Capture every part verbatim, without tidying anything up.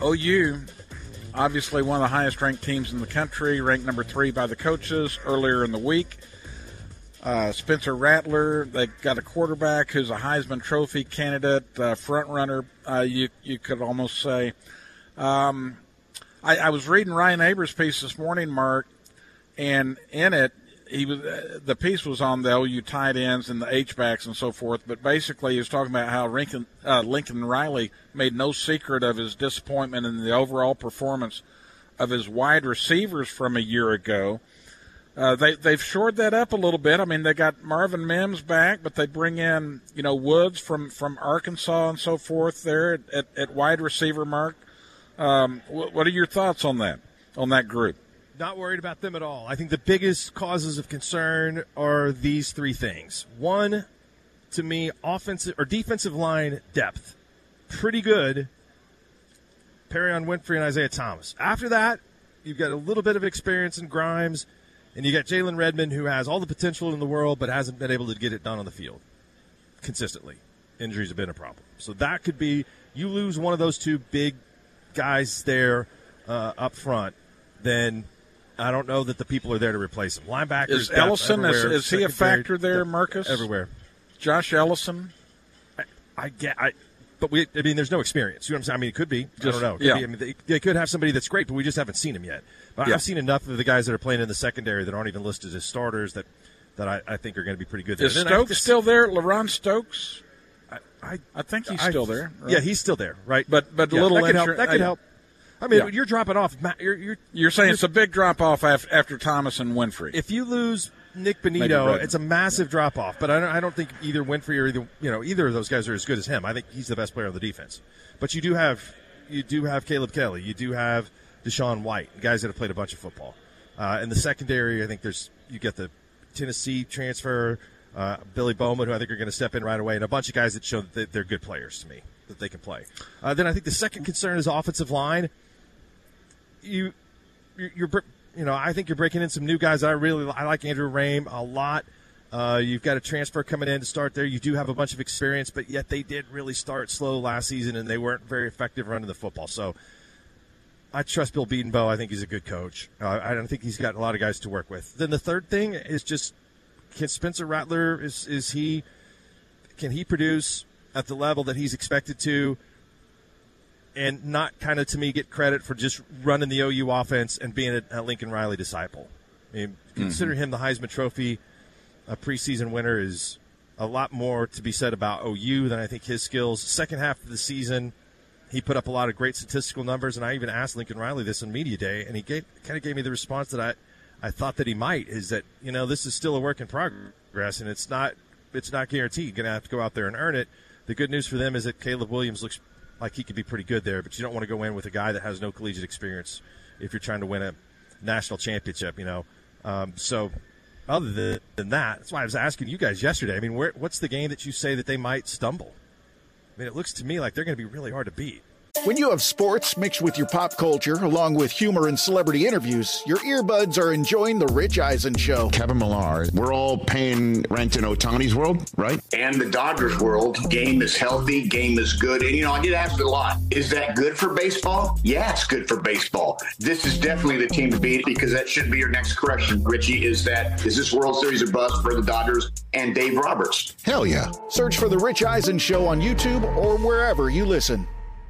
O U, obviously one of the highest-ranked teams in the country, ranked number three by the coaches earlier in the week. Uh, Spencer Rattler, they got a quarterback who's a Heisman Trophy candidate, uh, front runner, uh, you you could almost say. Um, I, I was reading Ryan Aber's piece this morning, Mark, and in it, he was uh, the piece was on the O U tight ends and the H-backs and so forth, but basically he was talking about how Lincoln, uh, Lincoln Riley made no secret of his disappointment in the overall performance of his wide receivers from a year ago. Uh, they, they've shored that up a little bit. I mean, they got Marvin Mims back, but they bring in, you know, Woods from, from Arkansas and so forth there at, at, at wide receiver, Mark. Um, what, what are your thoughts on that, on that group? Not worried about them at all. I think the biggest causes of concern are these three things. One, to me, offensive or defensive line depth. Pretty good. Perrion Winfrey and Isaiah Thomas. After that, you've got a little bit of experience in Grimes. And you got Jalen Redmond, who has all the potential in the world but hasn't been able to get it done on the field consistently. Injuries have been a problem. So that could be – you lose one of those two big guys there uh, up front, then I don't know that the people are there to replace them. Linebackers, is Ellison, is, is he a factor there, Marcus? Everywhere. Josh Ellison? I, I get I, But, we, I mean, there's no experience. You know what I'm saying? I mean, it could be. Just, I don't know. It could yeah. be. I mean, they, they could have somebody that's great, but we just haven't seen him yet. But yeah. I've seen enough of the guys that are playing in the secondary that aren't even listed as starters that, that I, I think are going to be pretty good there. Is Stokes still there? LaRon Stokes? I, I, I think he's I, still there. Right? Yeah, he's still there, right? But but a yeah, little that could insur- help. That could I, help. I mean, yeah. you're dropping off. You're, you're, you're saying you're, it's a big drop-off after, after Thomas and Winfrey. If you lose Nick Benito, it's a massive drop-off. But I don't, I don't think either Winfrey or either you know either of those guys are as good as him. I think he's the best player on the defense. But you do have you do have Caleb Kelly. You do have Deshaun White, guys that have played a bunch of football. Uh, in the secondary, I think there's you get the Tennessee transfer, uh, Billy Bowman, who I think are going to step in right away, and a bunch of guys that show that they're good players to me, that they can play. Uh, then I think the second concern is offensive line. You, you're, you're, you know, I think you're breaking in some new guys. I really I like Andrew Rame a lot. Uh, you've got a transfer coming in to start there. You do have a bunch of experience, but yet they did really start slow last season, and they weren't very effective running the football. So I trust Bill Bedenbaugh. I think he's a good coach. Uh, I don't think he's got a lot of guys to work with. Then the third thing is just can Spencer Rattler is is he can he produce at the level that he's expected to, and not kind of to me get credit for just running the O U offense and being a, a Lincoln Riley disciple. I mean, consider mm-hmm. him the Heisman Trophy a preseason winner is a lot more to be said about O U than I think his skills. Second half of the season, he put up a lot of great statistical numbers, and I even asked Lincoln Riley this on Media Day, and he gave, kind of gave me the response that I, I thought that he might, is that, you know, this is still a work in progress, and it's not it's not guaranteed. You're going to have to go out there and earn it. The good news for them is that Caleb Williams looks like he could be pretty good there, but you don't want to go in with a guy that has no collegiate experience if you're trying to win a national championship, you know. Um, so other than that, that's why I was asking you guys yesterday. I mean, where, what's the game that you say that they might stumble? I mean, it looks to me like they're going to be really hard to beat. When you have sports mixed with your pop culture, along with humor and celebrity interviews, your earbuds are enjoying The Rich Eisen Show. Kevin Millar, we're all paying rent in Ohtani's world, right? And the Dodgers world. Game is healthy, game is good. And, you know, I get asked a lot, is that good for baseball? Yeah, it's good for baseball. This is definitely the team to beat, because that should be your next correction, Richie, is that, is this World Series a bust for the Dodgers and Dave Roberts? Hell yeah. Search for The Rich Eisen Show on YouTube or wherever you listen.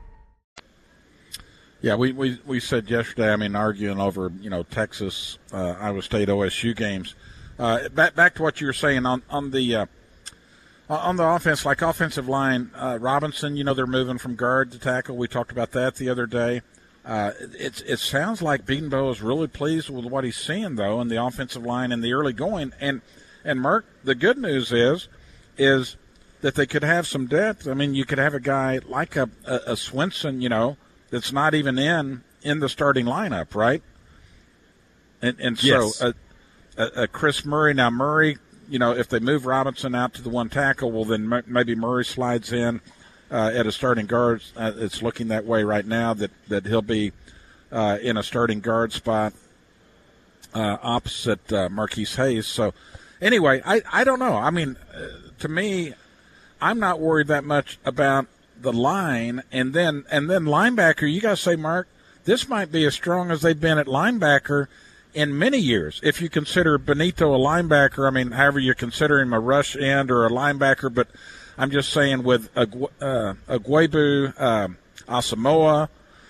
Yeah, we, we, we said yesterday, I mean, arguing over, you know, Texas, uh, Iowa State, O S U games. Uh, back back to what you were saying on, on the uh, on the offense, like offensive line, uh, Robinson, you know, they're moving from guard to tackle. We talked about that the other day. Uh, it, it sounds like Bedenbaugh is really pleased with what he's seeing, though, in the offensive line in the early going. And, and Mark, the good news is, is that they could have some depth. I mean, you could have a guy like a, a, a Swinson, you know, that's not even in in the starting lineup, right? And and yes. so a, a, a Chris Murray. Now Murray, you know, if they move Robinson out to the one tackle, well then m- maybe Murray slides in uh, at a starting guard. Uh, it's looking that way right now that, that he'll be uh, in a starting guard spot uh, opposite uh, Marquise Hayes. So anyway, I, I don't know. I mean, uh, to me, I'm not worried that much about the line, and then and then linebacker, you got to say, Mark, this might be as strong as they've been at linebacker in many years. If you consider Benito a linebacker, I mean, however you consider him a rush end or a linebacker, but I'm just saying with Agu- uh, Agwebu, uh, Asamoah,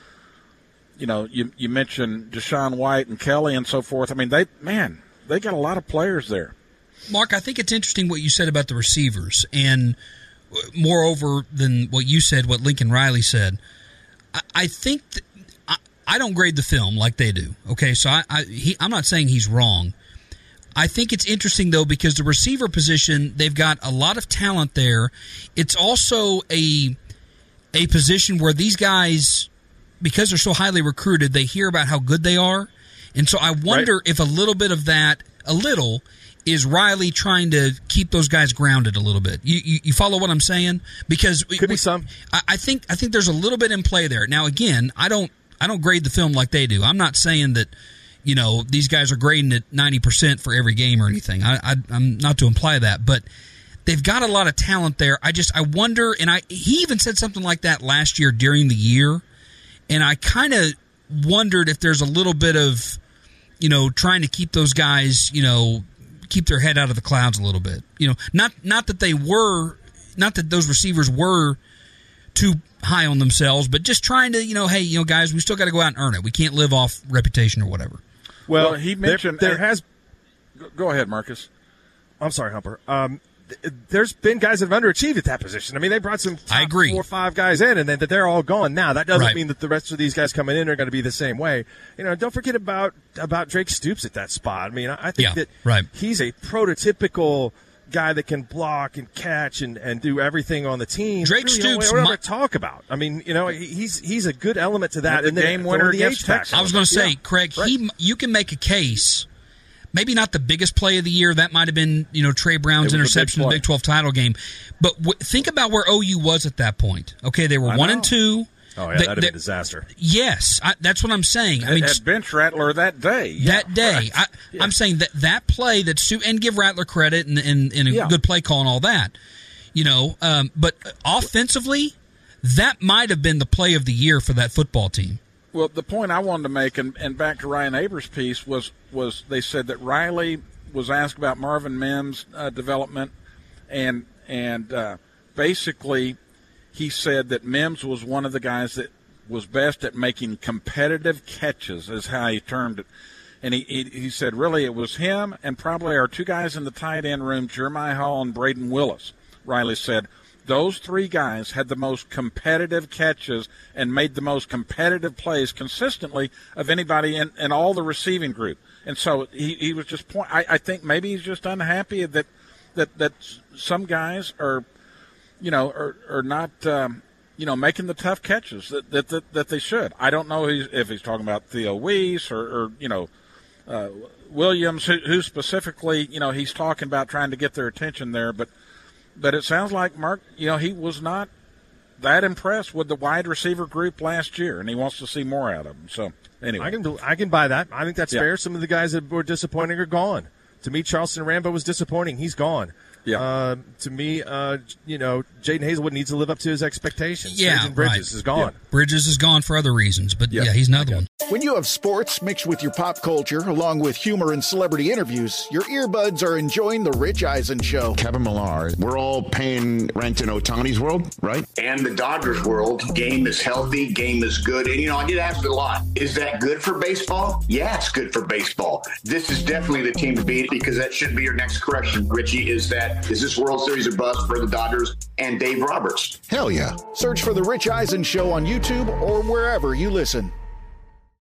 you know, you you mentioned Deshaun White and Kelly and so forth. I mean, they man, they got a lot of players there. Mark, I think it's interesting what you said about the receivers, and moreover than what you said, what Lincoln Riley said. I, I think th- I, I don't grade the film like they do. Okay, so I, I he, I'm not saying he's wrong. I think it's interesting, though, because the receiver position, they've got a lot of talent there. It's also a a position where these guys, because they're so highly recruited, they hear about how good they are. And so I wonder right. if a little bit of that, a little, is Riley trying to keep those guys grounded a little bit. You you, you follow what I'm saying? Because could we, be some. I, I think I think there's a little bit in play there. Now, again, I don't I don't grade the film like they do. I'm not saying that, you know, these guys are grading at ninety percent for every game or anything. I, I I'm not to imply that, but they've got a lot of talent there. I just I wonder, and I he even said something like that last year during the year, and I kind of wondered if there's a little bit of, you know, trying to keep those guys, you know, keep their head out of the clouds a little bit. You know, not not that they were, not that those receivers were too high on themselves, but just trying to, you know, hey, you know, guys, we still got to go out and earn it. We can't live off reputation or whatever. Well, well he mentioned there, there has. Go ahead, Marcus. I'm sorry, Humper. Um, th- there's been guys that have underachieved at that position. I mean, they brought some top I agree. four or five guys in, and then that they're all gone now. That doesn't Right. mean that the rest of these guys coming in are going to be the same way. You know, don't forget about about Drake Stoops at that spot. I mean, I think Yeah, that right. he's a prototypical guy that can block and catch and, and do everything on the team. Drake really Stoops Don't might- ever talk about. I mean, you know, he- he's he's a good element to that. The and then game throw winner the against H-factor. Texas. I was going to say, Yeah. Craig, Right. he you can make a case. Maybe not the biggest play of the year. That might have been, you know, Trey Brown's It was a big interception in the play. Big twelve title game. But w- think about where O U was at that point. Okay, they were I one know. and two. Oh, yeah, They- that'd have they- been a disaster. Yes, I, that's what I'm saying. I mean, At bench Rattler that day. Yeah, that day, right. I, Yeah. I'm saying that that play that Stu, and give Rattler credit and, and, and a Yeah. good play call and all that, you know. Um, but offensively, that might have been the play of the year for that football team. Well, the point I wanted to make, and, and back to Ryan Abers' piece, was was they said that Riley was asked about Marvin Mims' uh, development, and and uh, basically he said that Mims was one of the guys that was best at making competitive catches, is how he termed it. And he, he, he said really it was him and probably our two guys in the tight end room, Jeremiah Hall and Braden Willis. Riley said those three guys had the most competitive catches and made the most competitive plays consistently of anybody in, in all the receiving group. And so he, he was just point. I, I think maybe he's just unhappy that that that some guys are, you know, are are not, um, you know, making the tough catches that that that, that they should. I don't know if he's talking about Theo Weiss or, or you know, uh, Williams, who, who specifically, you know, he's talking about trying to get their attention there. But but it sounds like Mark, you know, he was not that impressed with the wide receiver group last year, and he wants to see more out of them. So anyway, I can I can buy that. I think that's Yeah. fair. Some of the guys that were disappointing are gone. To me, Charleston Rambo was disappointing. He's gone. Yeah. Uh, to me, uh, you know, Jaden Hazelwood needs to live up to his expectations. Yeah, Jaden Bridges right. is gone. Bridges is gone for other reasons, but yeah, he's another one. When you have sports mixed with your pop culture, along with humor and celebrity interviews, your earbuds are enjoying The Rich Eisen Show. Kevin Millar, we're all paying rent in Otani's world, right? And the Dodgers world, game is healthy, game is good. And, you know, I get asked a lot, is that good for baseball? Yeah, it's good for baseball. This is definitely the team to beat, because that should be your next question, Richie, is that, is this World Series a bust for the Dodgers and Dave Roberts? Hell yeah. Search for The Rich Eisen Show on YouTube or wherever you listen.